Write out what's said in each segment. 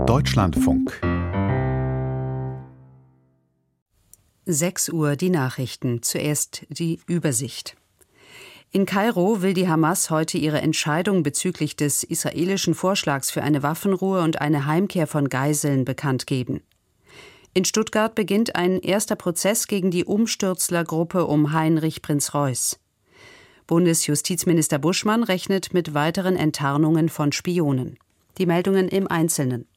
Deutschlandfunk. 6 Uhr die Nachrichten. Zuerst die Übersicht. In Kairo will die Hamas heute ihre Entscheidung bezüglich des israelischen Vorschlags für eine Waffenruhe und eine Heimkehr von Geiseln bekannt geben. In Stuttgart beginnt ein erster Prozess gegen die Umstürzlergruppe um Heinrich Prinz Reuß. Bundesjustizminister Buschmann rechnet mit weiteren Enttarnungen von Spionen. Die Meldungen im Einzelnen.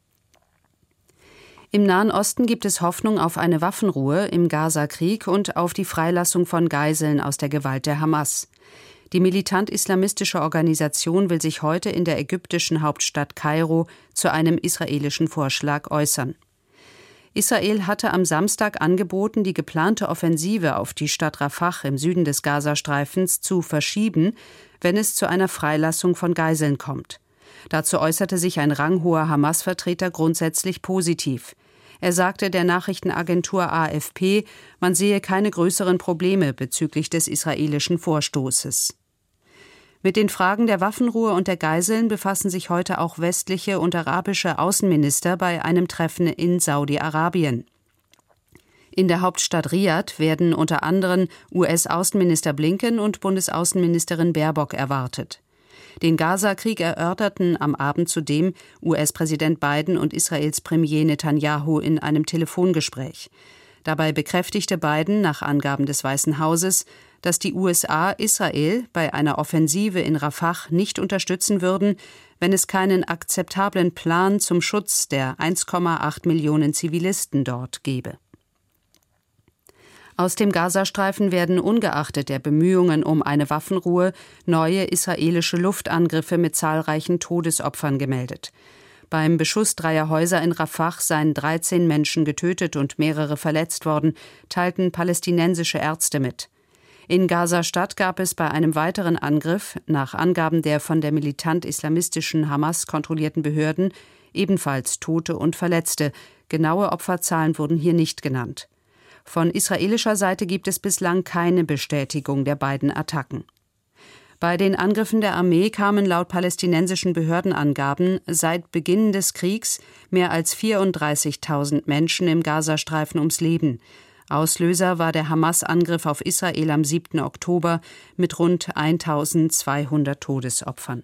Im Nahen Osten gibt es Hoffnung auf eine Waffenruhe im Gaza-Krieg und auf die Freilassung von Geiseln aus der Gewalt der Hamas. Die militant-islamistische Organisation will sich heute in der ägyptischen Hauptstadt Kairo zu einem israelischen Vorschlag äußern. Israel hatte am Samstag angeboten, die geplante Offensive auf die Stadt Rafah im Süden des Gazastreifens zu verschieben, wenn es zu einer Freilassung von Geiseln kommt. Dazu äußerte sich ein ranghoher Hamas-Vertreter grundsätzlich positiv. Er sagte der Nachrichtenagentur AFP, man sehe keine größeren Probleme bezüglich des israelischen Vorstoßes. Mit den Fragen der Waffenruhe und der Geiseln befassen sich heute auch westliche und arabische Außenminister bei einem Treffen in Saudi-Arabien. In der Hauptstadt Riad werden unter anderem US-Außenminister Blinken und Bundesaußenministerin Baerbock erwartet. Den Gaza-Krieg erörterten am Abend zudem US-Präsident Biden und Israels Premier Netanyahu in einem Telefongespräch. Dabei bekräftigte Biden nach Angaben des Weißen Hauses, dass die USA Israel bei einer Offensive in Rafah nicht unterstützen würden, wenn es keinen akzeptablen Plan zum Schutz der 1,8 Millionen Zivilisten dort gebe. Aus dem Gazastreifen werden ungeachtet der Bemühungen um eine Waffenruhe neue israelische Luftangriffe mit zahlreichen Todesopfern gemeldet. Beim Beschuss 3 Häuser in Rafah seien 13 Menschen getötet und mehrere verletzt worden, teilten palästinensische Ärzte mit. In Gaza-Stadt gab es bei einem weiteren Angriff, nach Angaben der von der militant-islamistischen Hamas kontrollierten Behörden, ebenfalls Tote und Verletzte. Genaue Opferzahlen wurden hier nicht genannt. Von israelischer Seite gibt es bislang keine Bestätigung der beiden Attacken. Bei den Angriffen der Armee kamen laut palästinensischen Behördenangaben seit Beginn des Kriegs mehr als 34.000 Menschen im Gazastreifen ums Leben. Auslöser war der Hamas-Angriff auf Israel am 7. Oktober mit rund 1.200 Todesopfern.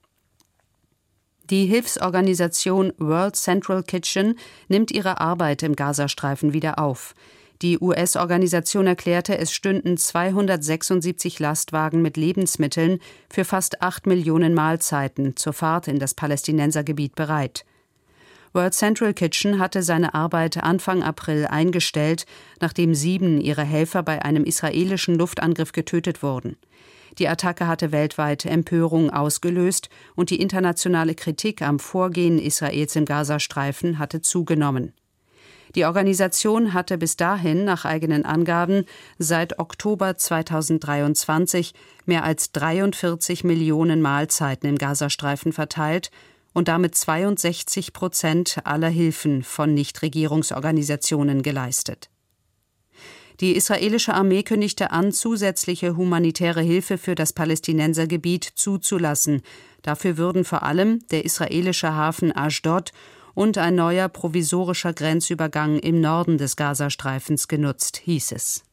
Die Hilfsorganisation World Central Kitchen nimmt ihre Arbeit im Gazastreifen wieder auf. Die US-Organisation erklärte, es stünden 276 Lastwagen mit Lebensmitteln für fast 8 Millionen Mahlzeiten zur Fahrt in das Palästinensergebiet bereit. World Central Kitchen hatte seine Arbeit Anfang April eingestellt, nachdem 7 ihrer Helfer bei einem israelischen Luftangriff getötet wurden. Die Attacke hatte weltweit Empörung ausgelöst und die internationale Kritik am Vorgehen Israels im Gazastreifen hatte zugenommen. Die Organisation hatte bis dahin nach eigenen Angaben seit Oktober 2023 mehr als 43 Millionen Mahlzeiten im Gazastreifen verteilt und damit 62% aller Hilfen von Nichtregierungsorganisationen geleistet. Die israelische Armee kündigte an, zusätzliche humanitäre Hilfe für das Palästinensergebiet zuzulassen. Dafür würden vor allem der israelische Hafen Ashdod und ein neuer provisorischer Grenzübergang im Norden des Gazastreifens genutzt, hieß es.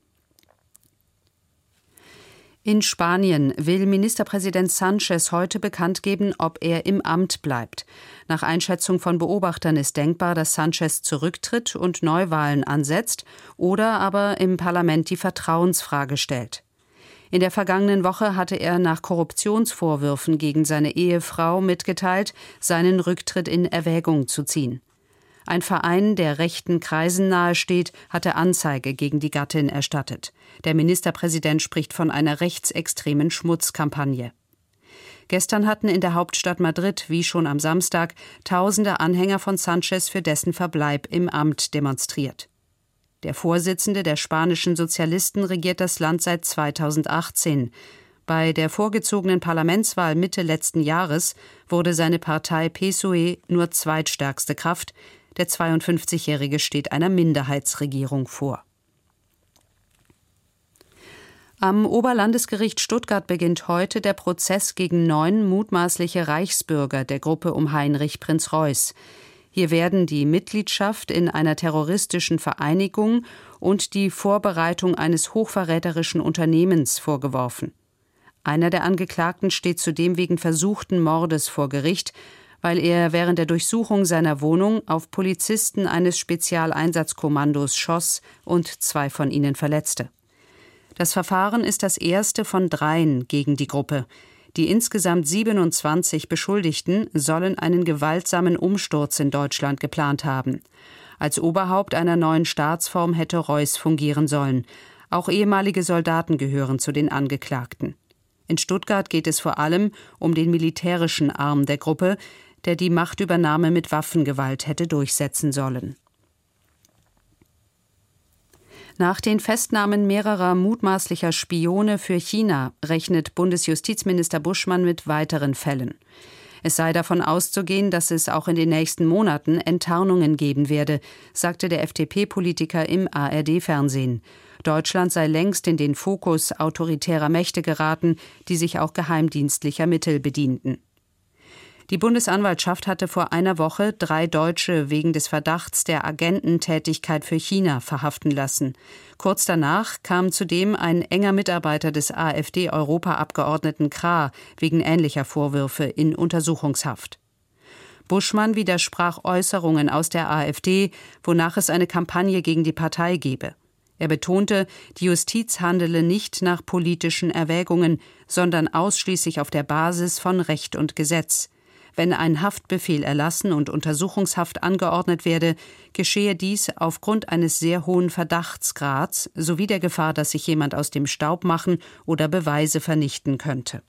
In Spanien will Ministerpräsident Sánchez heute bekannt geben, ob er im Amt bleibt. Nach Einschätzung von Beobachtern ist denkbar, dass Sánchez zurücktritt und Neuwahlen ansetzt oder aber im Parlament die Vertrauensfrage stellt. In der vergangenen Woche hatte er nach Korruptionsvorwürfen gegen seine Ehefrau mitgeteilt, seinen Rücktritt in Erwägung zu ziehen. Ein Verein, der rechten Kreisen nahesteht, hatte Anzeige gegen die Gattin erstattet. Der Ministerpräsident spricht von einer rechtsextremen Schmutzkampagne. Gestern hatten in der Hauptstadt Madrid, wie schon am Samstag, tausende Anhänger von Sánchez für dessen Verbleib im Amt demonstriert. Der Vorsitzende der spanischen Sozialisten regiert das Land seit 2018. Bei der vorgezogenen Parlamentswahl Mitte letzten Jahres wurde seine Partei PSOE nur zweitstärkste Kraft. Der 52-Jährige steht einer Minderheitsregierung vor. Am Oberlandesgericht Stuttgart beginnt heute der Prozess gegen 9 mutmaßliche Reichsbürger der Gruppe um Heinrich Prinz Reuß. Hier werden die Mitgliedschaft in einer terroristischen Vereinigung und die Vorbereitung eines hochverräterischen Unternehmens vorgeworfen. Einer der Angeklagten steht zudem wegen versuchten Mordes vor Gericht, weil er während der Durchsuchung seiner Wohnung auf Polizisten eines Spezialeinsatzkommandos schoss und 2 von ihnen verletzte. Das Verfahren ist das erste von 3 gegen die Gruppe. Die insgesamt 27 Beschuldigten sollen einen gewaltsamen Umsturz in Deutschland geplant haben. Als Oberhaupt einer neuen Staatsform hätte Reuß fungieren sollen. Auch ehemalige Soldaten gehören zu den Angeklagten. In Stuttgart geht es vor allem um den militärischen Arm der Gruppe, der die Machtübernahme mit Waffengewalt hätte durchsetzen sollen. Nach den Festnahmen mehrerer mutmaßlicher Spione für China rechnet Bundesjustizminister Buschmann mit weiteren Fällen. Es sei davon auszugehen, dass es auch in den nächsten Monaten Enttarnungen geben werde, sagte der FDP-Politiker im ARD-Fernsehen. Deutschland sei längst in den Fokus autoritärer Mächte geraten, die sich auch geheimdienstlicher Mittel bedienten. Die Bundesanwaltschaft hatte vor einer Woche 3 Deutsche wegen des Verdachts der Agententätigkeit für China verhaften lassen. Kurz danach kam zudem ein enger Mitarbeiter des AfD-Europaabgeordneten Krah wegen ähnlicher Vorwürfe in Untersuchungshaft. Buschmann widersprach Äußerungen aus der AfD, wonach es eine Kampagne gegen die Partei gebe. Er betonte, die Justiz handele nicht nach politischen Erwägungen, sondern ausschließlich auf der Basis von Recht und Gesetz. Wenn ein Haftbefehl erlassen und Untersuchungshaft angeordnet werde, geschehe dies aufgrund eines sehr hohen Verdachtsgrads sowie der Gefahr, dass sich jemand aus dem Staub machen oder Beweise vernichten könnte.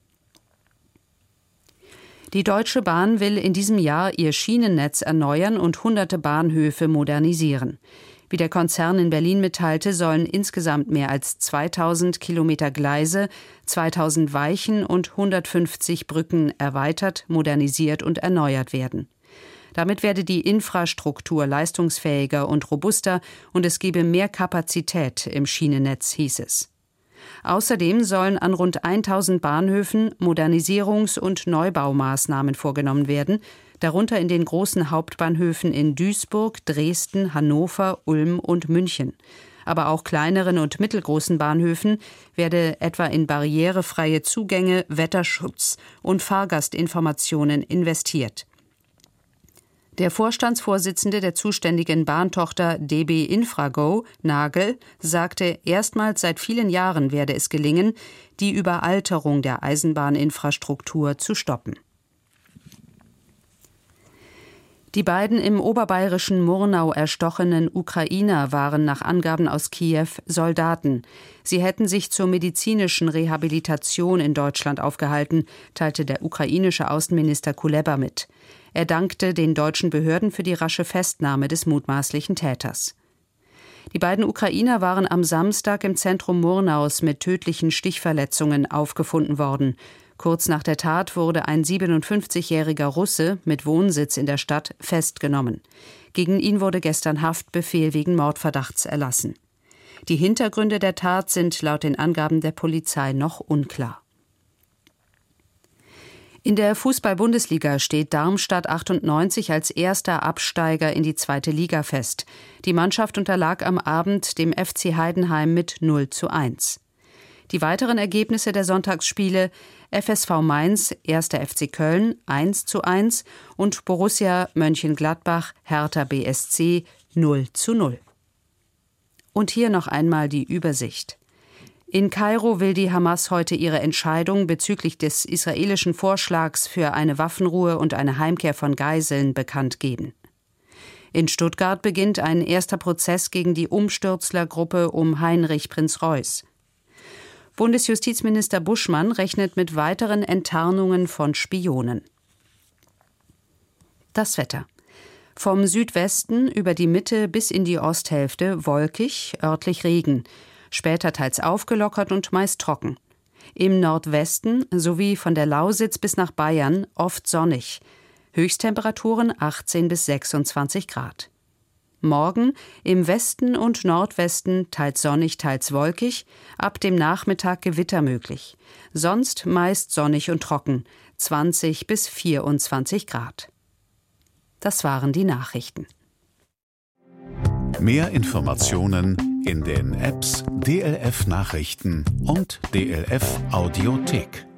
Die Deutsche Bahn will in diesem Jahr ihr Schienennetz erneuern und hunderte Bahnhöfe modernisieren. Wie der Konzern in Berlin mitteilte, sollen insgesamt mehr als 2000 Kilometer Gleise, 2000 Weichen und 150 Brücken erweitert, modernisiert und erneuert werden. Damit werde die Infrastruktur leistungsfähiger und robuster und es gebe mehr Kapazität im Schienennetz, hieß es. Außerdem sollen an rund 1000 Bahnhöfen Modernisierungs- und Neubaumaßnahmen vorgenommen werden, darunter in den großen Hauptbahnhöfen in Duisburg, Dresden, Hannover, Ulm und München. Aber auch kleineren und mittelgroßen Bahnhöfen werde etwa in barrierefreie Zugänge, Wetterschutz und Fahrgastinformationen investiert. Der Vorstandsvorsitzende der zuständigen Bahntochter DB Infrago, Nagel, sagte, erstmals seit vielen Jahren werde es gelingen, die Überalterung der Eisenbahninfrastruktur zu stoppen. Die beiden im oberbayerischen Murnau erstochenen Ukrainer waren nach Angaben aus Kiew Soldaten. Sie hätten sich zur medizinischen Rehabilitation in Deutschland aufgehalten, teilte der ukrainische Außenminister Kuleba mit. Er dankte den deutschen Behörden für die rasche Festnahme des mutmaßlichen Täters. Die beiden Ukrainer waren am Samstag im Zentrum Murnaus mit tödlichen Stichverletzungen aufgefunden worden. Kurz nach der Tat wurde ein 57-jähriger Russe mit Wohnsitz in der Stadt festgenommen. Gegen ihn wurde gestern Haftbefehl wegen Mordverdachts erlassen. Die Hintergründe der Tat sind laut den Angaben der Polizei noch unklar. In der Fußball-Bundesliga steht Darmstadt 98 als erster Absteiger in die 2. Liga fest. Die Mannschaft unterlag am Abend dem FC Heidenheim mit 0:1. Die weiteren Ergebnisse der Sonntagsspiele: FSV Mainz, 1. FC Köln 1:1 und Borussia Mönchengladbach, Hertha BSC 0:0. Und hier noch einmal die Übersicht. In Kairo will die Hamas heute ihre Entscheidung bezüglich des israelischen Vorschlags für eine Waffenruhe und eine Heimkehr von Geiseln bekannt geben. In Stuttgart beginnt ein erster Prozess gegen die Umstürzlergruppe um Heinrich Prinz Reuß. Bundesjustizminister Buschmann rechnet mit weiteren Enttarnungen von Spionen. Das Wetter. Vom Südwesten über die Mitte bis in die Osthälfte wolkig, örtlich Regen. Später teils aufgelockert und meist trocken. Im Nordwesten sowie von der Lausitz bis nach Bayern oft sonnig. Höchsttemperaturen 18 bis 26 Grad. Morgen im Westen und Nordwesten teils sonnig, teils wolkig, ab dem Nachmittag Gewitter möglich. Sonst meist sonnig und trocken, 20 bis 24 Grad. Das waren die Nachrichten. Mehr Informationen in den Apps DLF Nachrichten und DLF Audiothek.